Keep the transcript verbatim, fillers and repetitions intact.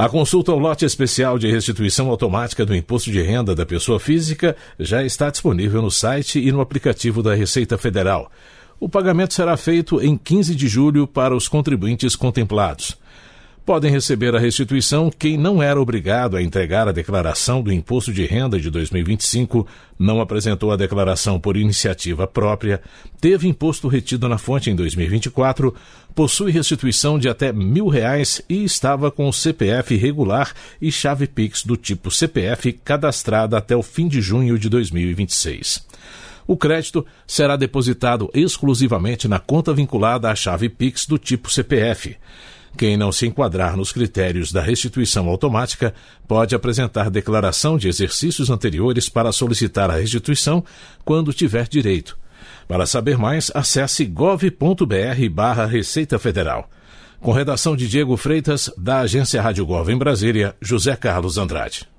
A consulta ao lote especial de restituição automática do imposto de renda da pessoa física já está disponível no site e no aplicativo da Receita Federal. O pagamento será feito em quinze de julho para os contribuintes contemplados. Podem receber a restituição quem não era obrigado a entregar a declaração do imposto de renda de dois mil e vinte e cinco, não apresentou a declaração por iniciativa própria, teve imposto retido na fonte em dois mil e vinte e quatro, possui restituição de até mil reais e estava com o C P F regular e chave Pix do tipo C P F cadastrada até o fim de junho de dois mil e vinte e seis. O crédito será depositado exclusivamente na conta vinculada à chave Pix do tipo C P F. Quem não se enquadrar nos critérios da restituição automática pode apresentar declaração de exercícios anteriores para solicitar a restituição quando tiver direito. Para saber mais, acesse gov.br barra Receita Federal. Com redação de Diego Freitas, da Agência Rádio Gov em Brasília, José Carlos Andrade.